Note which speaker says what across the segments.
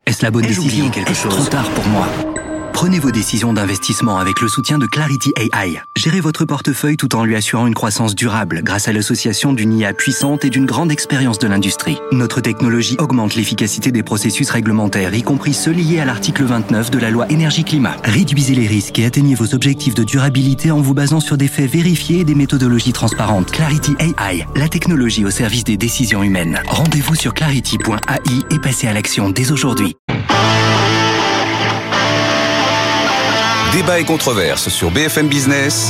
Speaker 1: Est-ce la bonne décision? Est-ce trop tard pour moi? Prenez vos décisions d'investissement avec le soutien de Clarity AI. Gérez votre portefeuille tout en lui assurant une croissance durable grâce à l'association d'une IA puissante et d'une grande expérience de l'industrie. Notre technologie augmente l'efficacité des processus réglementaires, y compris ceux liés à l'article 29 de la loi Énergie-Climat. Réduisez les risques et atteignez vos objectifs de durabilité en vous basant sur des faits vérifiés et des méthodologies transparentes. Clarity AI, la technologie au service des décisions humaines. Rendez-vous sur clarity.ai et passez à l'action dès aujourd'hui.
Speaker 2: Débat et controverse sur BFM Business.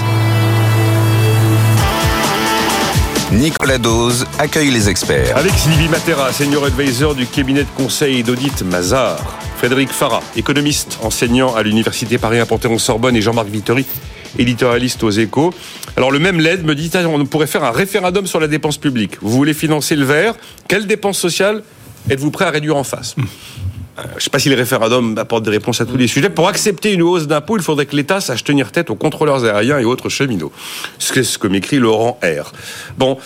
Speaker 2: Nicolas Dose accueille les experts.
Speaker 3: Avec Sylvie Matera, senior advisor du cabinet de conseil et d'audit Mazars. Frédéric Farah, économiste, enseignant à l'université Paris 1 Panthéon-Sorbonne, et Jean-Marc Vittori, éditorialiste aux Échos. Alors le même LED me dit, on pourrait faire un référendum sur la dépense publique. Vous voulez financer le vert? Quelle dépense sociale êtes-vous prêt à réduire en face? Je ne sais pas si le référendum apporte des réponses à tous les sujets. Pour accepter une hausse d'impôts, il faudrait que l'État sache tenir tête aux contrôleurs aériens et autres cheminots. C'est ce que m'écrit Laurent R. Bon,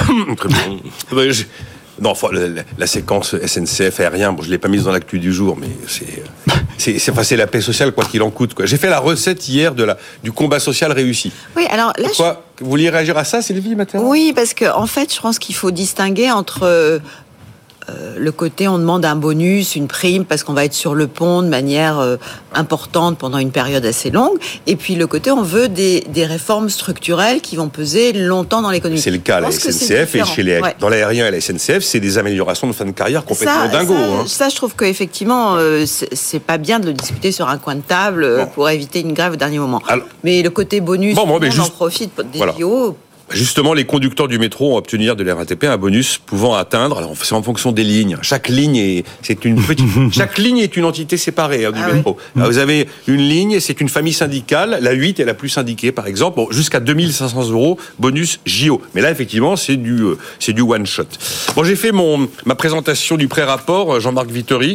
Speaker 3: non, la séquence SNCF aérien, bon, je l'ai pas mise dans l'actu du jour, mais c'est la paix sociale quoi qu'il en coûte, quoi. J'ai fait la recette hier du combat social réussi.
Speaker 4: Oui, alors là,
Speaker 3: Vous vouliez réagir à ça, Sylvie Matera?
Speaker 4: Oui, parce que en fait, je pense qu'il faut distinguer entre le côté on demande un bonus, une prime parce qu'on va être sur le pont de manière importante pendant une période assez longue, et puis le côté on veut des réformes structurelles qui vont peser longtemps dans l'économie.
Speaker 3: C'est le cas à la SNCF et dans l'aérien et la SNCF, c'est des améliorations de fin de carrière complètement dingo.
Speaker 4: Ça, je trouve qu'effectivement, c'est pas bien de le discuter sur un coin de table pour éviter une grève au dernier moment. Alors, mais le côté bonus, on en profite des JO.
Speaker 3: Justement, les conducteurs du métro ont obtenu hier de la RATP un bonus pouvant atteindre, alors c'est en fonction des lignes. Chaque ligne est une entité séparée du métro. Alors, vous avez une ligne, c'est une famille syndicale, la 8 est la plus syndiquée par exemple, jusqu'à 2500 € bonus JO. Mais là, effectivement, c'est du one shot. Bon, j'ai fait ma présentation du pré-rapport, Jean-Marc Vittori.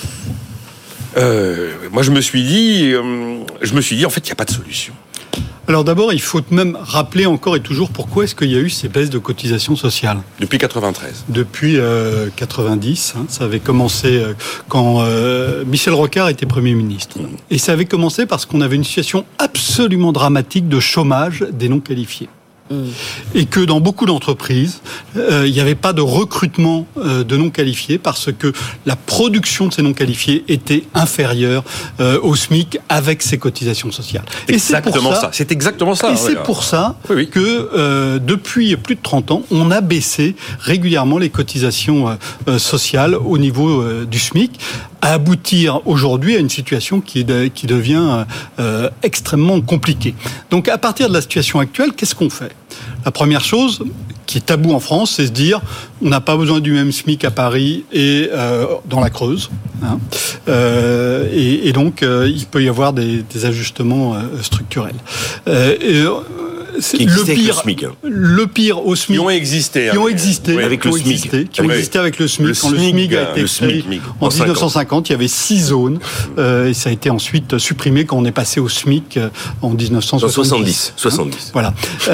Speaker 3: Moi, je me suis dit, en fait, il n'y a pas de solution.
Speaker 5: Alors d'abord, il faut même rappeler encore et toujours pourquoi est-ce qu'il y a eu ces baisses de cotisations sociales.
Speaker 3: Depuis 93.
Speaker 5: Depuis 90, ça avait commencé quand Michel Rocard était Premier ministre. Et ça avait commencé parce qu'on avait une situation absolument dramatique de chômage des non-qualifiés. Et que dans beaucoup d'entreprises, il n'y avait pas de recrutement de non-qualifiés parce que la production de ces non-qualifiés était inférieure au SMIC avec ces cotisations sociales.
Speaker 3: C'est exactement ça.
Speaker 5: Et c'est pour ça que depuis plus de 30 ans, on a baissé régulièrement les cotisations sociales au niveau du SMIC, à aboutir aujourd'hui à une situation qui devient extrêmement compliquée. Donc à partir de la situation actuelle, qu'est-ce qu'on fait ? La première chose qui est tabou en France, c'est se dire on n'a pas besoin du même SMIC à Paris et dans la Creuse. Et donc il peut y avoir des ajustements structurels. Le pire au SMIC.
Speaker 3: Qui ont existé.
Speaker 5: Avec le SMIC. Qui ont existé avec le SMIC. Quand le SMIC a été créé en 1950, il y avait 6 zones. Et ça a été ensuite supprimé quand on est passé au SMIC en 1970.
Speaker 6: 70.
Speaker 5: Voilà.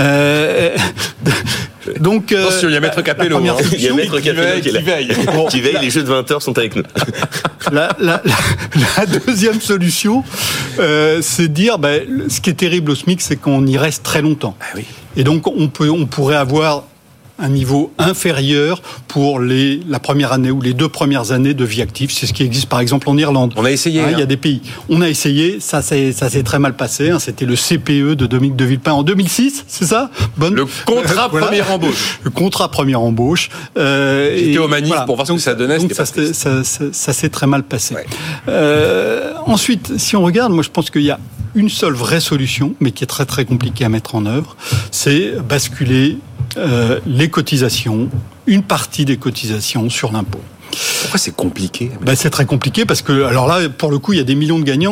Speaker 5: Donc,
Speaker 3: attention, il y a Maître Capello.
Speaker 6: Il y a Maître Capello qui veille. Les jeux de 20h sont avec nous.
Speaker 5: La deuxième solution, c'est de dire, ce qui est terrible au SMIC, c'est qu'on y reste très longtemps.
Speaker 3: Ah oui.
Speaker 5: Et donc, on pourrait avoir un niveau inférieur pour la première année ou les 2 premières années de vie active. C'est ce qui existe par exemple en Irlande.
Speaker 3: On a essayé.
Speaker 5: Il y a des pays. On a essayé, ça s'est très mal passé. C'était le CPE de Dominique de Villepin en 2006, c'est ça ?
Speaker 3: Le contrat première embauche.
Speaker 5: Le contrat première embauche.
Speaker 3: J'étais au manif pour voir ce que ça donnait.
Speaker 5: Donc ça s'est très mal passé. Ouais. Ensuite, si on regarde, moi je pense qu'il y a une seule vraie solution, mais qui est très très compliquée à mettre en œuvre, c'est basculer les cotisations, une partie des cotisations sur l'impôt.
Speaker 3: Pourquoi c'est compliqué ?
Speaker 5: C'est très compliqué parce que, alors là, pour le coup, il y a des millions de gagnants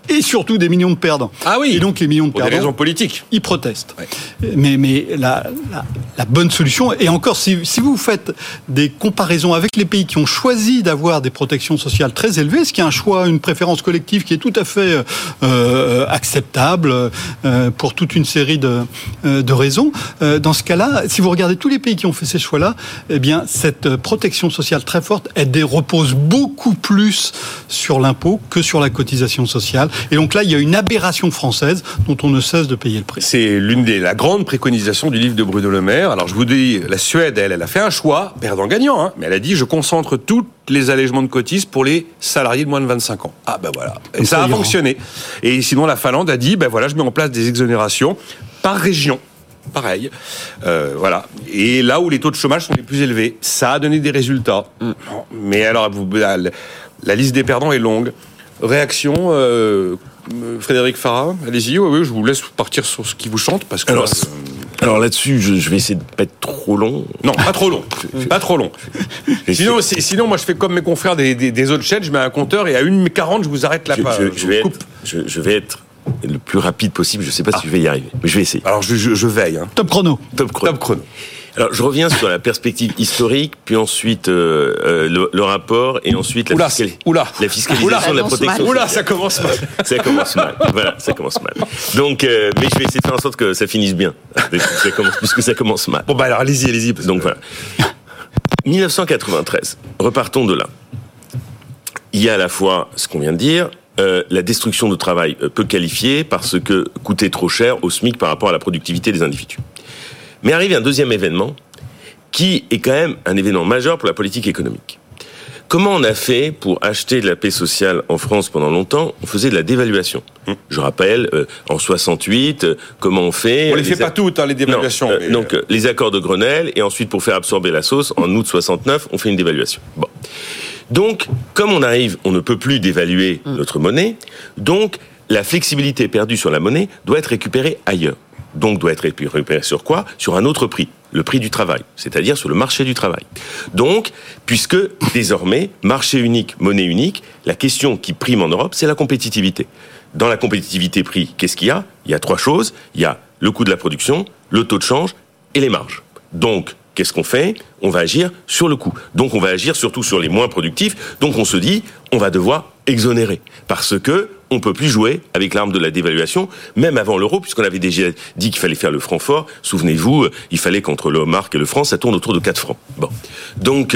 Speaker 5: et surtout des millions de perdants.
Speaker 3: Ah oui.
Speaker 5: Et donc les millions de
Speaker 3: pour
Speaker 5: perdants,
Speaker 3: des raisons politiques,
Speaker 5: ils protestent.
Speaker 3: Ouais.
Speaker 5: Mais la bonne solution, et encore si vous faites des comparaisons avec les pays qui ont choisi d'avoir des protections sociales très élevées, ce qui est un choix, une préférence collective qui est tout à fait acceptable pour toute une série de raisons. Dans ce cas-là, si vous regardez tous les pays qui ont fait ces choix-là, eh bien cette protection sociale très forte, elle repose beaucoup plus sur l'impôt que sur la cotisation sociale. Et donc là, il y a une aberration française dont on ne cesse de payer le prix.
Speaker 3: c'est la grande préconisation du livre de Bruno Le Maire. Alors je vous dis, la Suède, elle a fait un choix, perdant-gagnant, hein, mais elle a dit, je concentre tous les allègements de cotises pour les salariés de moins de 25 ans. Ah ben voilà, et ça a fonctionné. Et sinon, la Finlande a dit, ben voilà, je mets en place des exonérations par région. Pareil, voilà. Et là où les taux de chômage sont les plus élevés, ça a donné des résultats. Mais alors, la liste des perdants est longue. Réaction, Frédéric Farah, allez-y. Oui, je vous laisse partir sur ce qui vous chante parce que.
Speaker 6: Alors là-dessus, je vais essayer de pas être trop long.
Speaker 3: Non, pas trop long. Pas trop long. Sinon, moi, je fais comme mes confrères des autres chaînes, je mets un compteur et à 1h40, je vous arrête la page.
Speaker 6: Je vais être le plus rapide possible. Je sais pas si je vais y arriver, mais je vais essayer.
Speaker 3: Alors, je veille. Hein.
Speaker 5: Top chrono.
Speaker 6: Alors, je reviens sur la perspective historique, puis ensuite le rapport, et ensuite la fiscalisation de la protection.
Speaker 3: Oula, ça commence mal.
Speaker 6: Ça commence mal. Voilà, ça commence mal. Donc, mais je vais essayer de faire en sorte que ça finisse bien, puisque ça commence mal.
Speaker 3: Bon, bah alors, allez-y.
Speaker 6: Donc voilà. 1993. Repartons de là. Il y a à la fois ce qu'on vient de dire. La destruction de travail peu qualifiée parce que coûtait trop cher au SMIC par rapport à la productivité des individus. Mais arrive un deuxième événement qui est quand même un événement majeur pour la politique économique. Comment on a fait pour acheter de la paix sociale en France pendant longtemps ? On faisait de la dévaluation. Je rappelle, en 68, comment on fait ?
Speaker 3: On les fait pas toutes, hein, les dévaluations.
Speaker 6: Non, donc les accords de Grenelle, et ensuite pour faire absorber la sauce, en août 69, on fait une dévaluation. Bon. Donc, comme on arrive, on ne peut plus dévaluer notre monnaie, donc la flexibilité perdue sur la monnaie doit être récupérée ailleurs. Donc doit être récupérée sur quoi ? Sur un autre prix, le prix du travail, c'est-à-dire sur le marché du travail. Donc, puisque désormais, marché unique, monnaie unique, la question qui prime en Europe, c'est la compétitivité. Dans la compétitivité prix, qu'est-ce qu'il y a ? Il y a trois choses. Il y a le coût de la production, le taux de change et les marges. Donc, qu'est-ce qu'on fait ? On va agir sur le coût. Donc, on va agir surtout sur les moins productifs. Donc, on se dit, on va devoir exonérer. Parce que on peut plus jouer avec l'arme de la dévaluation, même avant l'euro, puisqu'on avait déjà dit qu'il fallait faire le franc fort. Souvenez-vous, il fallait qu'entre le marque et le franc, ça tourne autour de 4 francs. Bon. Donc,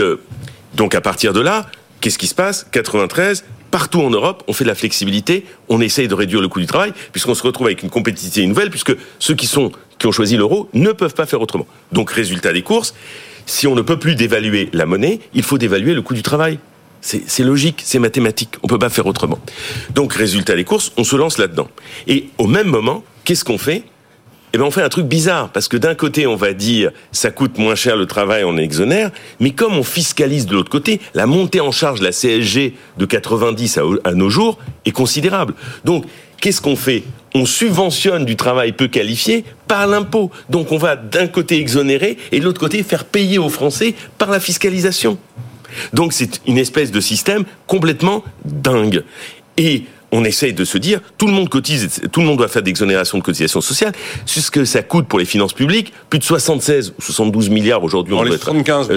Speaker 6: à partir de là, qu'est-ce qui se passe ? 93, partout en Europe, on fait de la flexibilité, on essaye de réduire le coût du travail, puisqu'on se retrouve avec une compétitivité nouvelle, puisque ceux qui ont choisi l'euro ne peuvent pas faire autrement. Donc, résultat des courses, si on ne peut plus dévaluer la monnaie, il faut dévaluer le coût du travail. C'est logique, c'est mathématique, on peut pas faire autrement. Donc, résultat des courses, on se lance là-dedans. Et au même moment, qu'est-ce qu'on fait ? Eh ben, on fait un truc bizarre, parce que d'un côté, on va dire, ça coûte moins cher le travail, on exonère, mais comme on fiscalise de l'autre côté, la montée en charge de la CSG de 90 à nos jours est considérable. Donc, qu'est-ce qu'on fait ? On subventionne du travail peu qualifié par l'impôt. Donc, on va d'un côté exonérer, et de l'autre côté, faire payer aux Français par la fiscalisation. Donc c'est une espèce de système complètement dingue. Et on essaye de se dire, tout le monde cotise, tout le monde doit faire d'exonération de cotisation sociale. C'est ce que ça coûte pour les finances publiques, plus de 76 ou 72 milliards aujourd'hui. On doit être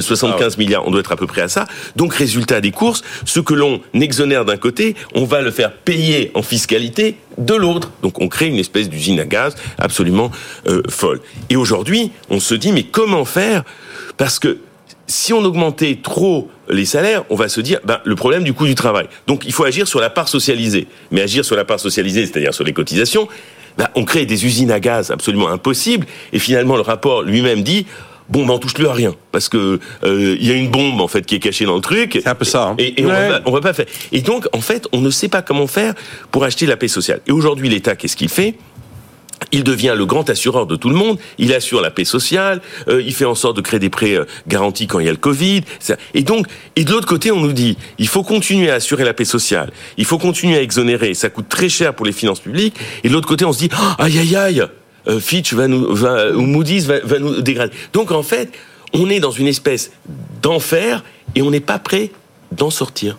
Speaker 6: 75 milliards, on doit être à peu près à ça. Donc résultat des courses, ce que l'on exonère d'un côté, on va le faire payer en fiscalité de l'autre. Donc on crée une espèce d'usine à gaz absolument folle. Et aujourd'hui, on se dit, mais comment faire ? Parce que si on augmentait trop les salaires, on va se dire, le problème du coût du travail. Donc, il faut agir sur la part socialisée. Mais agir sur la part socialisée, c'est-à-dire sur les cotisations, on crée des usines à gaz absolument impossibles. Et finalement, le rapport lui-même dit, on touche plus à rien. Parce que, il y a une bombe, en fait, qui est cachée dans le truc.
Speaker 3: C'est un peu ça, hein.
Speaker 6: Et on va pas faire. Et donc, en fait, on ne sait pas comment faire pour acheter la paix sociale. Et aujourd'hui, l'État, qu'est-ce qu'il fait ? Il devient le grand assureur de tout le monde. Il assure la paix sociale. Il fait en sorte de créer des prêts garantis quand il y a le Covid. Et donc, de l'autre côté, on nous dit, il faut continuer à assurer la paix sociale. Il faut continuer à exonérer. Ça coûte très cher pour les finances publiques. Et de l'autre côté, on se dit, aïe, Fitch ou Moody's va nous dégrader. Donc, en fait, on est dans une espèce d'enfer et on n'est pas prêt d'en sortir.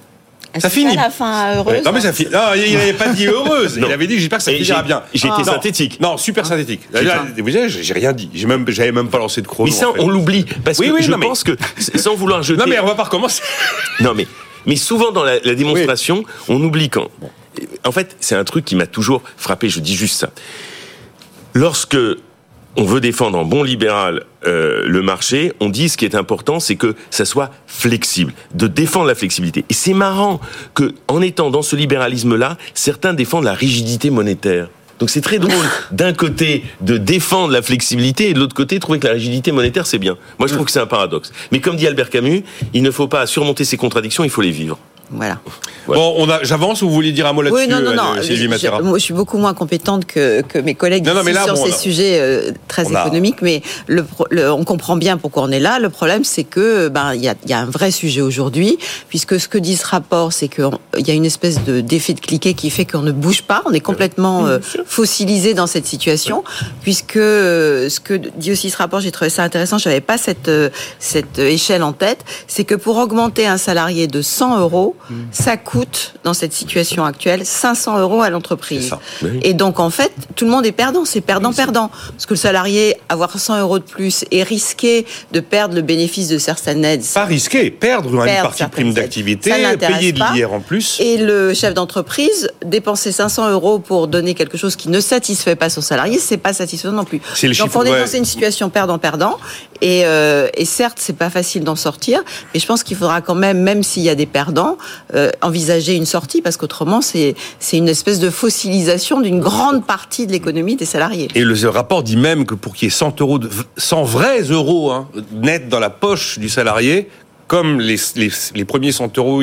Speaker 3: Ça finit.
Speaker 4: La fin heureuse.
Speaker 3: Non mais ça finit. Non, il n'avait pas dit heureuse. Il avait dit j'espère que ça finira bien.
Speaker 6: J'ai été synthétique.
Speaker 3: Non, super synthétique. Là, vous savez, j'ai rien dit. J'avais même pas lancé de chrono.
Speaker 6: Mais ça, on l'oublie parce que je pense que sans vouloir jeter.
Speaker 3: Non mais on va pas recommencer.
Speaker 6: Non mais souvent dans la démonstration, on oublie quand. En fait, c'est un truc qui m'a toujours frappé. Je dis juste ça. Lorsque on veut défendre en bon libéral le marché, on dit ce qui est important, c'est que ça soit flexible, de défendre la flexibilité. Et c'est marrant que, en étant dans ce libéralisme-là, certains défendent la rigidité monétaire. Donc c'est très drôle, d'un côté, de défendre la flexibilité, et de l'autre côté, trouver que la rigidité monétaire, c'est bien. Moi, je trouve que c'est un paradoxe. Mais comme dit Albert Camus, il ne faut pas surmonter ces contradictions, il faut les vivre.
Speaker 4: Voilà.
Speaker 3: Bon, j'avance ou vous voulez dire un mot là-dessus?
Speaker 4: Oui, non.
Speaker 3: Sylvie Matera.
Speaker 4: Moi, je suis beaucoup moins compétente que mes collègues sur ces sujets très économiques, mais on comprend bien pourquoi on est là. Le problème, c'est que il y a un vrai sujet aujourd'hui, puisque ce que dit ce rapport, c'est qu'il y a une espèce d'effet de cliquet qui fait qu'on ne bouge pas, on est complètement fossilisé dans cette situation, puisque ce que dit aussi ce rapport, j'ai trouvé ça intéressant, je n'avais pas cette échelle en tête, c'est que pour augmenter un salarié de 100 €, ça coûte, dans cette situation actuelle, 500 € à l'entreprise. Et donc, en fait, tout le monde est perdant. C'est perdant-perdant. Parce que le salarié, avoir 100 € de plus et risquer de perdre le bénéfice de certaines aides.
Speaker 3: Pas risquer, perdre une partie de prime d'activité, payer de l'IR en plus.
Speaker 4: Et le chef d'entreprise, dépenser 500 € pour donner quelque chose qui ne satisfait pas son salarié, c'est pas satisfaisant non plus. Donc, on est dans une situation perdant-perdant. Et certes, c'est pas facile d'en sortir, mais je pense qu'il faudra quand même s'il y a des perdants, envisager une sortie, parce qu'autrement, c'est une espèce de fossilisation d'une grande partie de l'économie des salariés.
Speaker 3: Et le rapport dit même que pour qu'il y ait 100 vrais euros nets dans la poche du salarié, comme les premiers 100 €,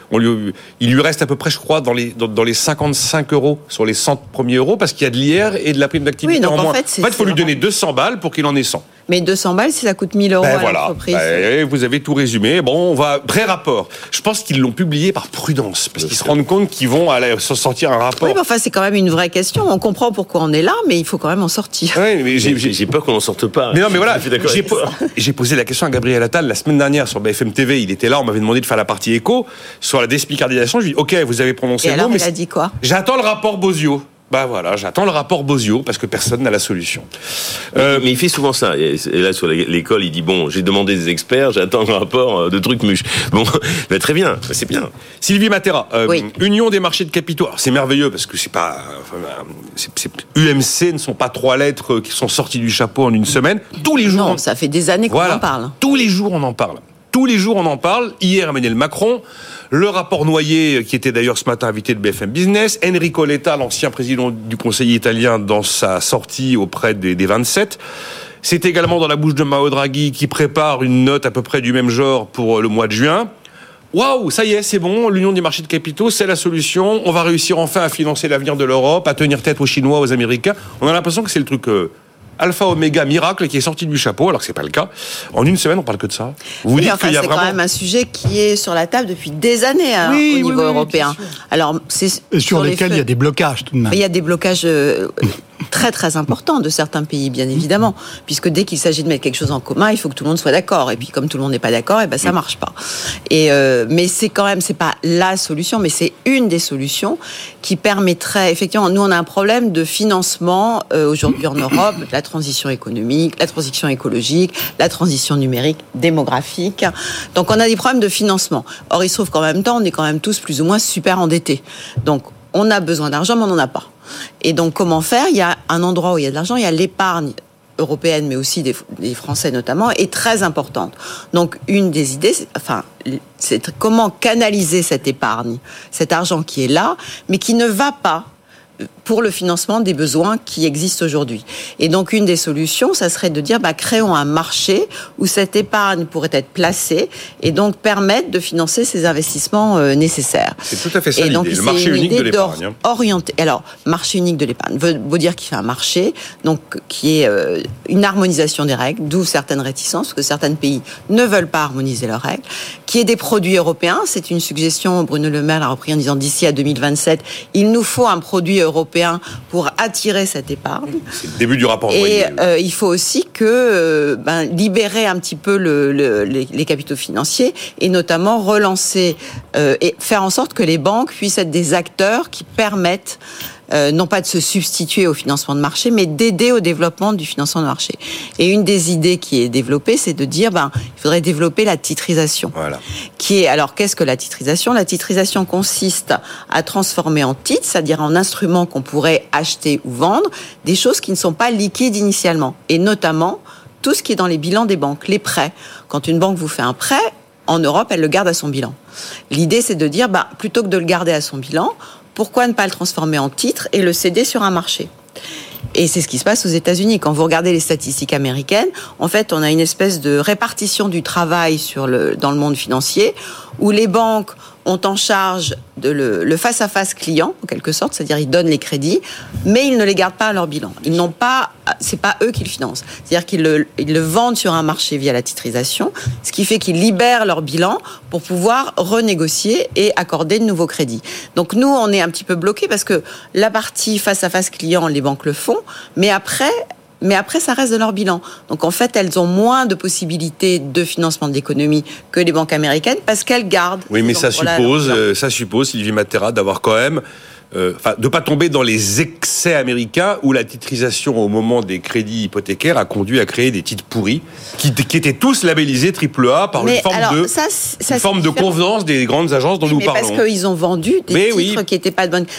Speaker 3: il lui reste à peu près, je crois, dans les 55 € sur les 100 premiers euros, parce qu'il y a de l'IR et de la prime d'activité en moins. En fait, il faut lui donner 200 balles pour qu'il en ait 100.
Speaker 4: Mais 200 balles, si ça coûte 1000 € à l'entreprise.
Speaker 3: Vous avez tout résumé. Bon, on va pré-rapport. Je pense qu'ils l'ont publié par prudence, parce qu'ils se rendent compte qu'ils vont sortir un rapport.
Speaker 4: Oui, mais enfin, c'est quand même une vraie question. On comprend pourquoi on est là, mais il faut quand même en sortir.
Speaker 3: Oui, mais
Speaker 6: j'ai peur qu'on n'en sorte pas.
Speaker 3: Mais non, mais voilà, j'ai posé la question à Gabriel Attal la semaine dernière sur BFM TV. Il était là, on m'avait demandé de faire la partie éco sur la dépicardisation. Je lui ai dit, OK, vous avez prononcé le mot, mais
Speaker 4: il a dit quoi?
Speaker 3: J'attends le rapport Bozio. Voilà, j'attends le rapport Bozio, parce que personne n'a la solution.
Speaker 6: Mais il fait souvent ça. Et là, sur l'école, il dit, bon, j'ai demandé des experts, j'attends le rapport de trucs mûches. Bon, très bien, c'est bien.
Speaker 3: Sylvie Matera, Union des marchés de capitaux. Alors, c'est merveilleux, parce que c'est pas... UMC ne sont pas 3 lettres qui sont sorties du chapeau en une semaine. Tous les jours...
Speaker 4: Non, ça fait des années qu'on en parle.
Speaker 3: Tous les jours, on en parle. Tous les jours, on en parle. Hier, Emmanuel Macron, le rapport Noyer, qui était d'ailleurs ce matin invité de BFM Business, Enrico Letta, l'ancien président du Conseil italien, dans sa sortie auprès des 27. C'est également dans la bouche de Mario Draghi, qui prépare une note à peu près du même genre pour le mois de juin. Waouh, ça y est, c'est bon, l'union des marchés de capitaux, c'est la solution. On va réussir enfin à financer l'avenir de l'Europe, à tenir tête aux Chinois, aux Américains. On a l'impression que c'est le truc... Alpha Oméga miracle qui est sorti du chapeau, alors que c'est pas le cas. En une semaine, on parle que de ça.
Speaker 4: Vous dites qu'il y a vraiment... C'est quand même un sujet qui est sur la table depuis des années au niveau européen. Alors,
Speaker 5: et sur lesquels il y a des blocages tout de même.
Speaker 4: Il y a des blocages très très importants de certains pays, bien évidemment, puisque dès qu'il s'agit de mettre quelque chose en commun, il faut que tout le monde soit d'accord. Et puis, comme tout le monde n'est pas d'accord, ça marche pas. Mais c'est quand même, c'est pas la solution, mais c'est une des solutions qui permettrait, effectivement, nous on a un problème de financement aujourd'hui en Europe, de la transition économique, la transition écologique, la transition numérique, démographique. Donc on a des problèmes de financement. Or il se trouve qu'en même temps, on est quand même tous plus ou moins super endettés. Donc on a besoin d'argent, mais on n'en a pas. Et donc comment faire? Il y a un endroit où il y a de l'argent, il y a l'épargne européenne, mais aussi des Français notamment, est très importante. Donc une des idées, c'est comment canaliser cette épargne, cet argent qui est là, mais qui ne va pas pour le financement des besoins qui existent aujourd'hui. Et donc, une des solutions, ça serait de dire, créons un marché où cette épargne pourrait être placée et donc permettre de financer ces investissements nécessaires.
Speaker 3: C'est tout à fait ça l'idée, le marché unique de l'épargne.
Speaker 4: Alors, marché unique de l'épargne veut dire qu'il fait un marché, donc qui est une harmonisation des règles, d'où certaines réticences, parce que certains pays ne veulent pas harmoniser leurs règles, qui est des produits européens. C'est une suggestion, Bruno Le Maire l'a repris en disant d'ici à 2027, il nous faut un produit européen pour attirer cette épargne.
Speaker 3: C'est le début du rapport.
Speaker 4: Et il faut aussi que libérer un petit peu les capitaux financiers et notamment relancer et faire en sorte que les banques puissent être des acteurs qui permettent non pas de se substituer au financement de marché, mais d'aider au développement du financement de marché. Et une des idées qui est développée, c'est de dire, il faudrait développer la titrisation.
Speaker 3: Voilà.
Speaker 4: Alors, qu'est-ce que la titrisation ? La titrisation consiste à transformer en titres, c'est-à-dire en instruments qu'on pourrait acheter ou vendre, des choses qui ne sont pas liquides initialement. Et notamment, tout ce qui est dans les bilans des banques, les prêts. Quand une banque vous fait un prêt, en Europe, elle le garde à son bilan. L'idée, c'est de dire, plutôt que de le garder à son bilan, pourquoi ne pas le transformer en titre et le céder sur un marché ? Et c'est ce qui se passe aux États-Unis. Quand vous regardez les statistiques américaines, en fait, on a une espèce de répartition du travail dans le monde financier où les banques ont en charge le face-à-face client, en quelque sorte, c'est-à-dire ils donnent les crédits, mais ils ne les gardent pas à leur bilan. C'est pas eux qui le financent. C'est-à-dire qu'ils le vendent sur un marché via la titrisation, ce qui fait qu'ils libèrent leur bilan pour pouvoir renégocier et accorder de nouveaux crédits. Donc nous, on est un petit peu bloqués parce que la partie face-à-face client, les banques le font, mais après, ça reste de leur bilan. Donc, en fait, elles ont moins de possibilités de financement de l'économie que les banques américaines parce qu'elles gardent.
Speaker 3: Oui, mais ça suppose, Sylvie Matera, d'avoir quand même... de pas tomber dans les excès américains où la titrisation au moment des crédits hypothécaires a conduit à créer des titres pourris qui étaient tous labellisés AAA par une forme de convenance des grandes agences dont nous parlons.
Speaker 4: Parce qu'ils ont vendu des titres qui n'étaient pas de bonne.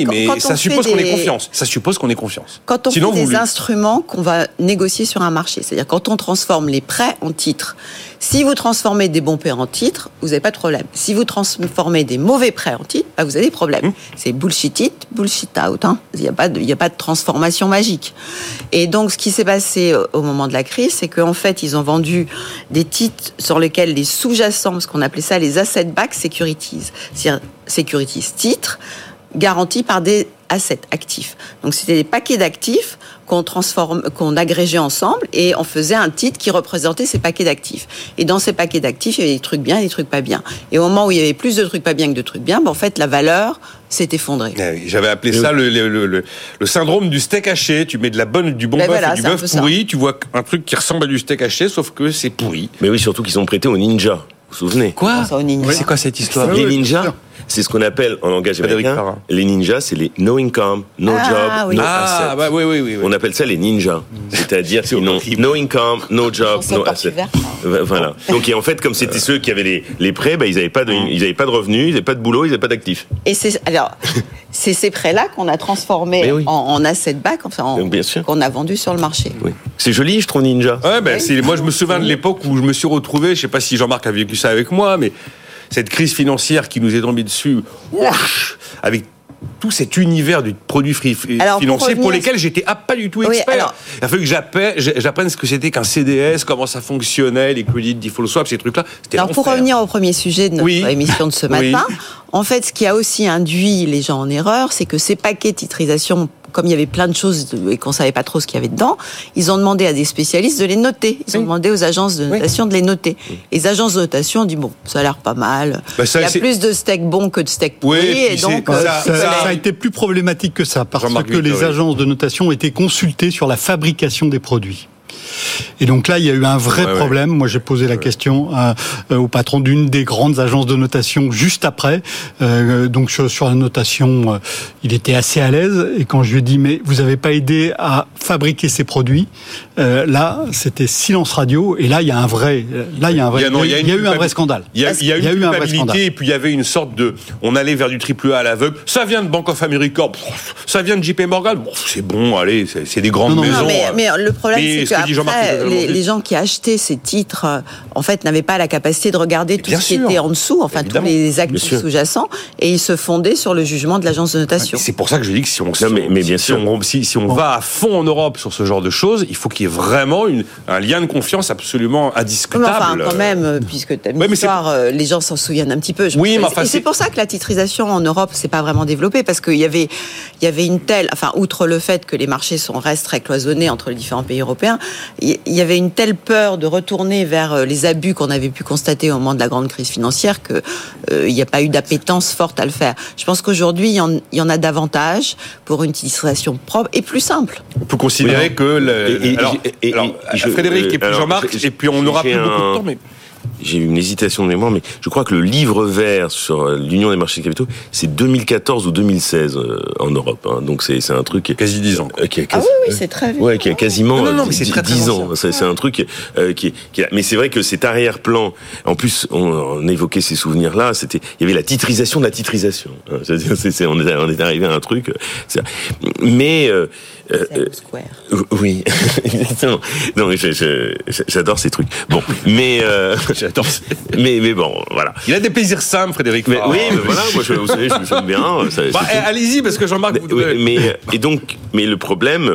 Speaker 3: Ça suppose qu'on ait confiance. Ça suppose qu'on ait confiance.
Speaker 4: Quand on fait des instruments qu'on va négocier sur un marché, c'est-à-dire quand on transforme les prêts en titres. Si vous transformez des bons prêts en titres, vous n'avez pas de problème. Si vous transformez des mauvais prêts en titres, vous avez des problèmes. C'est bullshit it, bullshit out. Il n'y a pas de transformation magique. Et donc, ce qui s'est passé au moment de la crise, c'est qu'en fait, ils ont vendu des titres sur lesquels les sous-jacents, ce qu'on appelait ça les asset-backed securities, c'est-à-dire securities titres, garantis par des assets actifs. Donc, c'était des paquets d'actifs qu'on agrégeait ensemble et on faisait un titre qui représentait ces paquets d'actifs. Et dans ces paquets d'actifs, il y avait des trucs bien et des trucs pas bien. Et au moment où il y avait plus de trucs pas bien que de trucs bien, en fait, la valeur s'est effondrée.
Speaker 3: J'avais appelé ça le syndrome du steak haché. Tu mets du bon bœuf et du bœuf pourri, tu vois un truc qui ressemble à du steak haché, sauf que c'est pourri.
Speaker 6: Mais oui, surtout qu'ils ont prêté aux ninjas. Vous vous souvenez ?
Speaker 3: Quoi ? C'est quoi cette histoire ?
Speaker 6: Les ninjas, c'est ce qu'on appelle en langage américain. Les ninjas, c'est les no income, no job, no asset.
Speaker 3: Oui.
Speaker 6: On appelle ça les ninjas. C'est-à-dire no income, no job, no asset. Voilà. Donc, et en fait, comme c'était ceux qui avaient les prêts, ils n'avaient pas de revenus, ils n'avaient pas de boulot, ils n'avaient pas d'actifs.
Speaker 4: Et c'est ces prêts-là qu'on a transformés en asset back, qu'on a vendus sur le marché.
Speaker 6: Oui. C'est joli, je trouve, ninja.
Speaker 3: Moi, je me souviens de l'époque où je me suis retrouvé, je ne sais pas si Jean-Marc a vécu ça avec moi, mais cette crise financière qui nous est tombée dessus, avec tout cet univers du produit financier pour lesquels j'étais pas du tout expert. Il a fallu que j'apprenne ce que c'était qu'un CDS, comment ça fonctionnait, les credit default swaps, ces trucs-là.
Speaker 4: Pour revenir au premier sujet de notre émission de ce matin, en fait, ce qui a aussi induit les gens en erreur, c'est que ces paquets de titrisation, comme il y avait plein de choses et qu'on savait pas trop ce qu'il y avait dedans, ils ont demandé à des spécialistes de les noter. Ils ont demandé aux agences de notation de les noter. Les agences de notation ont dit ça a l'air pas mal. Il y a plus de steak bon que de steak pourri. Et donc
Speaker 5: ça a été plus problématique que ça parce que les agences de notation ont été consultées sur la fabrication des produits. Et donc là, il y a eu un vrai problème. Moi, j'ai posé la question au patron d'une des grandes agences de notation juste après. Donc sur la notation, il était assez à l'aise. Et quand je lui ai dit, mais vous n'avez pas aidé à fabriquer ces produits, là, c'était silence radio. Et là, il y a un vrai scandale.
Speaker 3: Il y a eu une culpabilité et puis il y avait une sorte de, on allait vers du AAA à l'aveugle. Ça vient de Bank of America, ça vient de JP Morgan. C'est bon, allez, c'est des grandes maisons.
Speaker 4: Mais le problème, c'est qu'après, les gens qui achetaient ces titres, en fait, n'avaient pas la capacité de regarder tout ce qui était en dessous, tous les actifs sous-jacents, et ils se fondaient sur le jugement de l'agence de notation.
Speaker 3: C'est pour ça que je dis que si on va à fond en Europe sur ce genre de choses, il faut qu'il y ait vraiment un lien de confiance absolument indiscutable.
Speaker 4: Mais enfin, quand même, puisque tu as mis l'histoire, les gens s'en souviennent un petit peu.
Speaker 3: Oui, mais enfin,
Speaker 4: et c'est pour ça que la titrisation en Europe, c'est pas vraiment développé, parce qu'il y avait une telle, enfin, outre le fait que les marchés restent très cloisonnés entre les différents pays européens, il y avait une telle peur de retourner vers les abus qu'on avait pu constater au moment de la grande crise financière que il n'y a pas eu d'appétence forte à le faire. Je pense qu'aujourd'hui, il y en a davantage pour une titrisation propre et plus simple.
Speaker 3: On peut considérer que Frédéric et puis Jean-Marc, et puis on n'aura plus beaucoup de temps, mais...
Speaker 6: J'ai eu une hésitation de mémoire, mais je crois que le livre vert sur l'Union des marchés de capitaux, c'est 2014 ou 2016 en Europe. Hein. Donc c'est un truc...
Speaker 3: Quasi 10 ans.
Speaker 4: Oui, c'est très vieux.
Speaker 6: Ouais, qui a quasiment
Speaker 3: mais c'est très
Speaker 6: 10 ans. C'est un truc qui mais c'est vrai que cet arrière-plan, en plus, on évoquait ces souvenirs-là, il y avait la titrisation de la titrisation. Hein. On est arrivé à un truc... Mais... oui, exactement. Non, j'adore ces trucs. Bon, mais j'adore. Mais bon, voilà.
Speaker 3: Il a des plaisirs simples, Frédéric.
Speaker 6: Oui, mais voilà. Moi, vous savez, je me souviens bien.
Speaker 3: Allez-y, parce que Jean-Marc.
Speaker 6: Mais le problème,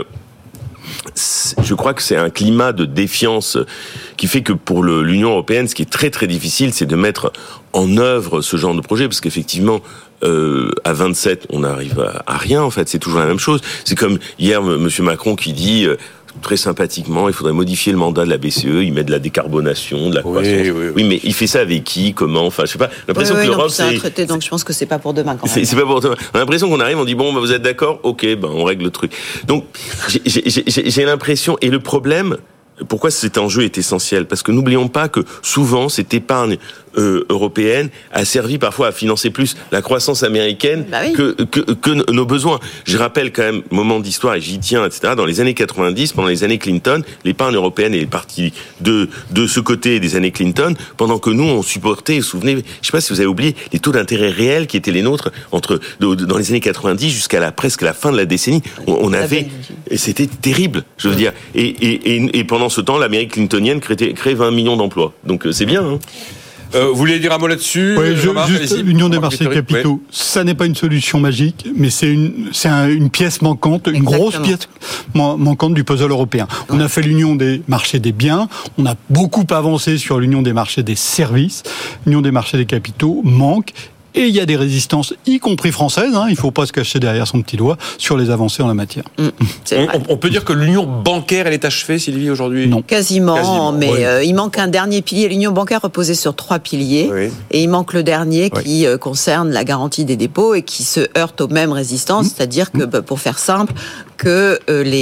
Speaker 6: je crois que c'est un climat de défiance qui fait que pour l'Union européenne, ce qui est très très difficile, c'est de mettre en œuvre ce genre de projet, parce qu'effectivement, à 27, on n'arrive à rien, en fait. C'est toujours la même chose. C'est comme hier, Monsieur Macron qui dit, très sympathiquement, il faudrait modifier le mandat de la BCE, il met de la décarbonation, de la croissance. Oui, mais il fait ça avec qui, comment, enfin, je sais pas. L'impression que l'Europe,
Speaker 4: c'est un traité, donc je pense que c'est pas pour demain, quand même.
Speaker 6: C'est pas pour demain. On a l'impression qu'on arrive, on dit, bon, vous êtes d'accord? Ok, on règle le truc. Donc, j'ai l'impression, et le problème, pourquoi cet enjeu est essentiel? Parce que n'oublions pas que souvent, cette épargne européenne a servi parfois à financer plus la croissance américaine que nos besoins. Je rappelle quand même, moment d'histoire, et j'y tiens, etc., dans les années 90, pendant les années Clinton, l'épargne européenne est partie de ce côté des années Clinton, pendant que nous, on supportait, vous vous souvenez, je sais pas si vous avez oublié, les taux d'intérêt réels qui étaient les nôtres dans les années 90 jusqu'à presque la fin de la décennie. On avait, et c'était terrible, je veux dire. Et pendant ce temps, l'Amérique clintonienne crée 20 millions d'emplois. Donc c'est bien, hein.
Speaker 3: Vous voulez dire un mot là-dessus?
Speaker 5: Oui, juste l'union des marchés de capitaux, ça n'est pas une solution magique, mais c'est une pièce manquante, une grosse pièce manquante du puzzle européen. On a fait l'union des marchés des biens, on a beaucoup avancé sur l'union des marchés des services, l'union des marchés des capitaux manque. Et il y a des résistances, y compris françaises, il ne faut pas se cacher derrière son petit doigt, sur les avancées en la matière.
Speaker 3: On peut dire que l'union bancaire, elle est achevée, Sylvie, aujourd'hui?
Speaker 4: Non. Quasiment, mais il manque un dernier pilier. L'union bancaire reposait sur 3 piliers, et il manque le dernier qui concerne la garantie des dépôts et qui se heurte aux mêmes résistances, c'est-à-dire que, pour faire simple, que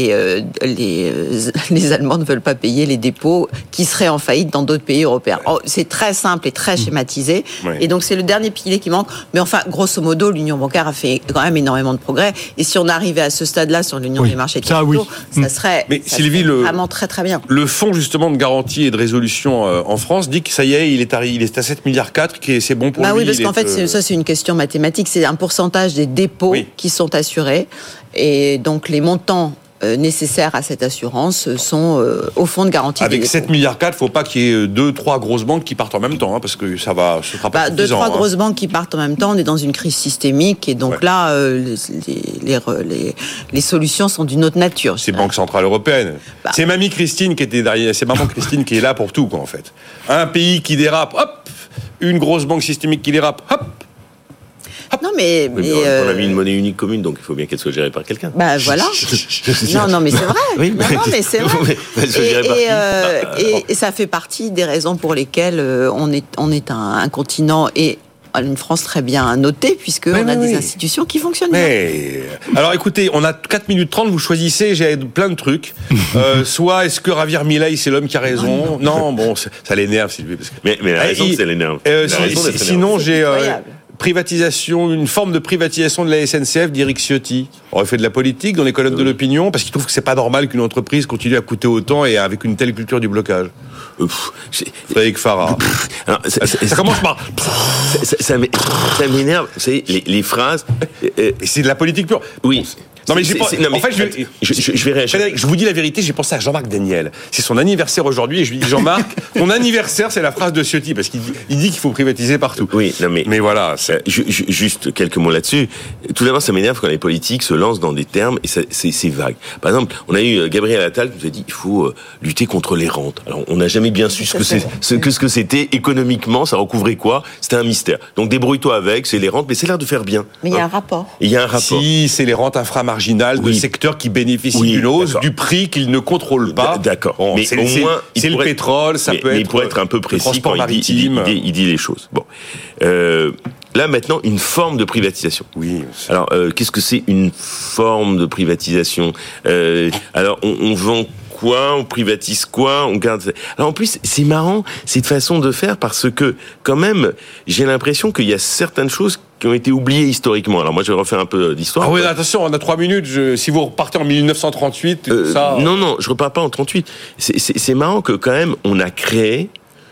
Speaker 4: les Allemands ne veulent pas payer les dépôts qui seraient en faillite dans d'autres pays européens. C'est très simple et très schématisé, et donc c'est le dernier pilier qui manque. Mais enfin, grosso modo, l'union bancaire a fait quand même énormément de progrès. Et si on arrivait à ce stade-là sur l'union des marchés de capitaux, ça serait vraiment très très bien.
Speaker 3: Le fonds justement de garantie et de résolution en France dit que ça y est, il est à 7,4 milliards, c'est bon pour lui.
Speaker 4: Oui, parce qu'en fait, ça c'est une question mathématique. C'est un pourcentage des dépôts qui sont assurés. Et donc les montants nécessaires à cette assurance sont au fonds de garantie.
Speaker 3: Avec 7,4 milliards, il ne faut pas qu'il y ait 2-3 grosses banques qui partent en même temps, parce que ça va, ce sera pas suffisant.
Speaker 4: 2-3 grosses banques qui partent en même temps, on est dans une crise systémique, et donc là, les solutions sont d'une autre nature.
Speaker 3: C'est Banque Centrale Européenne. C'est Mamie Christine qui était derrière, c'est Maman Christine qui est là pour tout, en fait. Un pays qui dérape, hop, une grosse banque systémique qui dérape, hop.
Speaker 4: Non, mais
Speaker 6: on a mis une monnaie unique commune, donc il faut bien qu'elle soit gérée par quelqu'un.
Speaker 4: Voilà. Non, mais c'est vrai.
Speaker 6: Oui,
Speaker 4: non, mais c'est vrai. Et ça fait partie des raisons pour lesquelles on est un continent et une France très bien notée, puisqu'on a des institutions qui fonctionnent bien.
Speaker 3: Alors écoutez, on a 4 minutes 30, vous choisissez, j'ai plein de trucs. Soit est-ce que Javier Milei, c'est l'homme qui a raison? Non, bon, ça l'énerve, Sylvie.
Speaker 6: Mais la raison, c'est l'énerve.
Speaker 3: Sinon, j'ai... privatisation, une forme de privatisation de la SNCF d'Éric Ciotti. On aurait fait de la politique dans les colonnes de l'opinion, parce qu'il trouve que c'est pas normal qu'une entreprise continue à coûter autant et avec une telle culture du blocage. Frédéric Farah. Ça commence par...
Speaker 6: Ça m'énerve. Vous savez, les phrases...
Speaker 3: Et c'est de la politique pure.
Speaker 6: Oui.
Speaker 3: Non mais en fait,
Speaker 6: je vais réagir.
Speaker 3: Frédéric, je vous dis la vérité, j'ai pensé à Jean-Marc Daniel. C'est son anniversaire aujourd'hui et je lui dis Jean-Marc, ton anniversaire, c'est la phrase de Ciotti parce qu'il dit qu'il faut privatiser partout.
Speaker 6: Oui, non mais
Speaker 3: voilà.
Speaker 6: Juste quelques mots là-dessus. Tout d'abord, ça m'énerve quand les politiques se lancent dans des termes et c'est vague. Par exemple, on a eu Gabriel Attal qui nous a dit il faut lutter contre les rentes. Alors, on n'a jamais bien su ce que c'était économiquement, ça recouvrait quoi. C'était un mystère. Donc débrouille-toi avec, c'est les rentes, mais c'est l'air de faire bien.
Speaker 4: Mais il y a un rapport.
Speaker 6: Il y a un rapport.
Speaker 3: Si c'est les rentes inframarginales de secteurs qui bénéficient d'une hausse du prix qu'ils ne contrôlent pas.
Speaker 6: D'accord.
Speaker 3: Bon,
Speaker 6: mais au moins,
Speaker 3: c'est le pétrole, ça peut être.
Speaker 6: Mais pour être un peu précis quand il dit les choses. Bon. Là maintenant, une forme de privatisation.
Speaker 3: Oui.
Speaker 6: Alors, qu'est-ce que c'est une forme de privatisation ? Alors, on vend quoi ? On privatise quoi ? On garde. Alors en plus, c'est marrant cette façon de faire parce que quand même, j'ai l'impression qu'il y a certaines choses qui ont été oubliées historiquement. Alors moi, je vais refaire un peu d'histoire.
Speaker 3: Ah oui, attention, on a 3 minutes. Si vous repartez en 1938, ça.
Speaker 6: Non, je repars pas en 38. C'est marrant que quand même, on a créé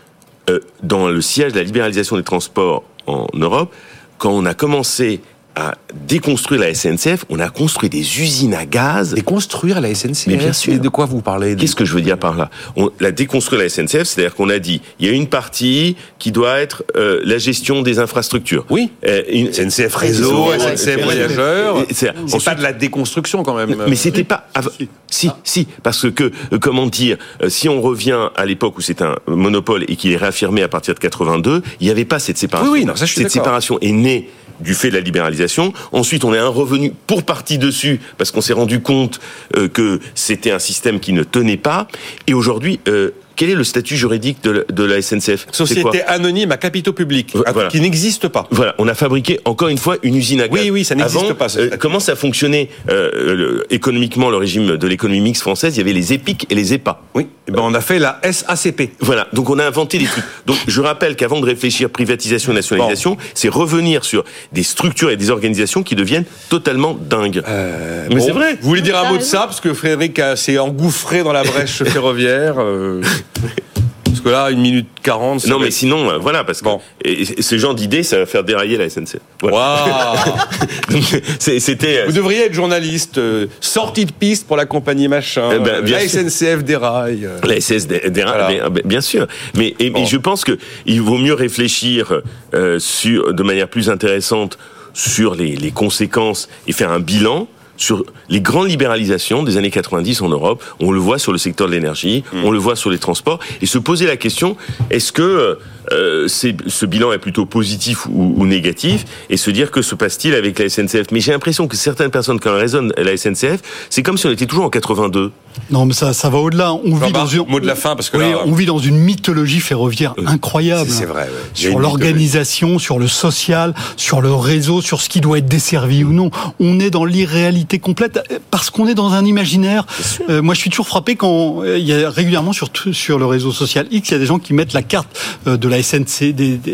Speaker 6: dans le sillage de la libéralisation des transports en Europe, quand on a commencé à déconstruire la SNCF, on a construit des usines à gaz.
Speaker 3: Déconstruire la SNCF ?
Speaker 6: Mais bien sûr.
Speaker 3: De quoi vous parlez ?
Speaker 6: Qu'est-ce que je veux dire par là ? La déconstruire la SNCF, c'est-à-dire qu'on a dit, il y a une partie qui doit être la gestion des infrastructures.
Speaker 3: Oui. SNCF Réseau, SNCF Voyageurs. C'est pas de la déconstruction quand même.
Speaker 6: Mais c'était pas... Si, parce que, comment dire, si on revient à l'époque où c'est un monopole et qu'il est réaffirmé à partir de 82, il n'y avait pas cette séparation.
Speaker 3: Oui, non, ça je suis
Speaker 6: d'accord. Cette séparation est née du fait de la libéralisation. Ensuite, on est revenu pour partie dessus parce qu'on s'est rendu compte que c'était un système qui ne tenait pas. Et aujourd'hui, quel est le statut juridique de la SNCF ?
Speaker 3: Société anonyme à capitaux publics,
Speaker 6: voilà.
Speaker 3: Qui n'existe pas.
Speaker 6: Voilà, on a fabriqué encore une fois une usine à gaz.
Speaker 3: Oui, ça n'existe pas.
Speaker 6: Comment ça fonctionnait économiquement le régime de l'économie mixte française ? Il y avait les EPIC et les EPA.
Speaker 3: Oui, on a fait la SACP.
Speaker 6: Voilà, donc on a inventé des trucs. Donc je rappelle qu'avant de réfléchir privatisation, nationalisation, c'est revenir sur des structures et des organisations qui deviennent totalement dingues.
Speaker 3: Mais c'est vrai. Vous voulez dire un mot de ça parce que Frédéric s'est engouffré dans la brèche ferroviaire. Parce que là, 1 minute 40...
Speaker 6: Non, mais sinon, voilà, parce que ce genre d'idée, ça va faire dérailler la SNCF.
Speaker 3: Voilà.
Speaker 6: Wow. C'était...
Speaker 3: Vous devriez être journaliste, sortie de piste pour la compagnie machin, la SNCF déraille.
Speaker 6: La SNCF déraille, voilà. Bien sûr. Mais je pense qu'il vaut mieux réfléchir de manière plus intéressante sur les conséquences et faire un bilan sur les grandes libéralisations des années 90 en Europe. On le voit sur le secteur de l'énergie, on le voit sur les transports, et se poser la question, est-ce que ce bilan est plutôt positif ou négatif, et se dire que se passe-t-il avec la SNCF. Mais j'ai l'impression que certaines personnes, quand elles raisonnent la SNCF, c'est comme si on était toujours en 82.
Speaker 5: Non, mais ça va au-delà.
Speaker 3: Mot de la fin, parce que là...
Speaker 5: on vit dans une mythologie ferroviaire incroyable.
Speaker 3: C'est vrai.
Speaker 5: Sur l'organisation, sur le social, sur le réseau, sur ce qui doit être desservi ou non. On est dans l'irréalité complète parce qu'on est dans un imaginaire. Moi, je suis toujours frappé quand il y a régulièrement sur le réseau social X, il y a des gens qui mettent la carte de la SNC,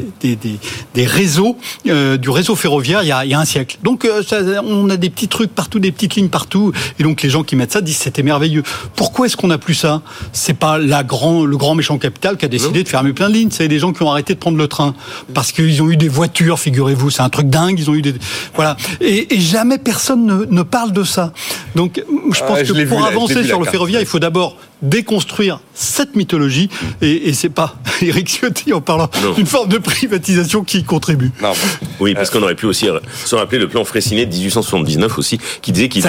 Speaker 5: des réseaux, du réseau ferroviaire il y a un siècle. Donc, on a des petits trucs partout, des petites lignes partout. Et donc, les gens qui mettent ça disent c'était merveilleux. Pourquoi est-ce qu'on n'a plus ça ? C'est pas le grand méchant capital qui a décidé de fermer plein de lignes. C'est des gens qui ont arrêté de prendre le train parce qu'ils ont eu des voitures, figurez-vous. C'est un truc dingue. Ils ont eu voilà. Et jamais personne ne parle de ça. Donc, je pense que pour avancer sur le ferroviaire, il faut d'abord déconstruire cette mythologie. Et c'est pas Éric Ciotti en parlant d'une forme de privatisation qui y contribue.
Speaker 6: Non. Oui, parce qu'on aurait pu aussi se rappeler le plan Freycinet de 1879 aussi, qui disait qu'il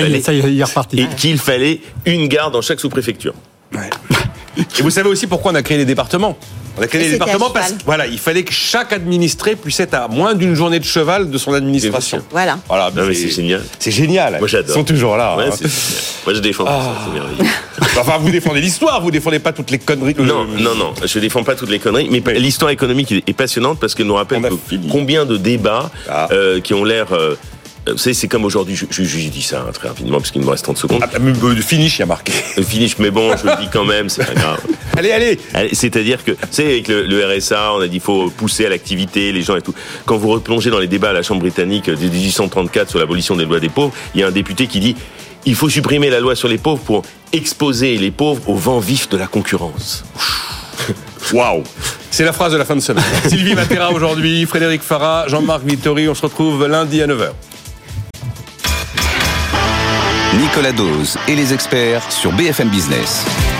Speaker 6: fallait une gare dans chaque sous-préfecture.
Speaker 3: Ouais. Et vous savez aussi pourquoi on a créé les départements ? On a créé les départements parce qu'il fallait que chaque administré puisse être à moins d'une journée de cheval de son administration.
Speaker 4: Voilà.
Speaker 6: Mais c'est génial.
Speaker 3: C'est génial.
Speaker 6: Moi, j'adore.
Speaker 3: Ils sont toujours là.
Speaker 6: Ouais, moi, je défends ça, c'est merveilleux.
Speaker 3: Enfin, vous défendez l'histoire, vous défendez pas toutes les conneries.
Speaker 6: Non, je défends pas toutes les conneries, mais l'histoire économique est passionnante parce qu'elle nous rappelle combien de débats qui ont l'air... Vous savez, c'est comme aujourd'hui, je dis ça très rapidement parce qu'il me reste 30 secondes.
Speaker 3: Finish, il y a marqué.
Speaker 6: Finish, mais bon, je le dis quand même, c'est pas grave.
Speaker 3: Allez.
Speaker 6: C'est-à-dire que, vous savez, avec le RSA, on a dit qu'il faut pousser à l'activité, les gens et tout. Quand vous replongez dans les débats à la Chambre britannique de 1834 sur l'abolition des lois des pauvres, il y a un député qui dit il faut supprimer la loi sur les pauvres pour exposer les pauvres au vent vif de la concurrence.
Speaker 3: Waouh! C'est la phrase de la fin de semaine. Sylvie Matera aujourd'hui, Frédéric Farah, Jean-Marc Vittori. On se retrouve lundi à 9h.
Speaker 2: Nicolas Dose et les experts sur BFM Business.